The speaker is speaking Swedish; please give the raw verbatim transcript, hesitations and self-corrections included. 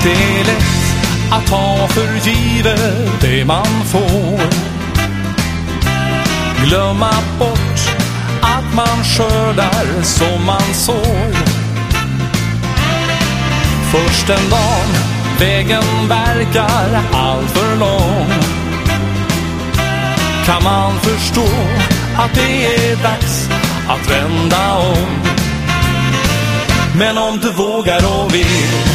Det är lätt att ta för givet det man får. Glömma bort att man skördar som man sår. Först en dag vägen verkar allt för lång, kan man förstå att det är dags att vända om. Men om du vågar och vill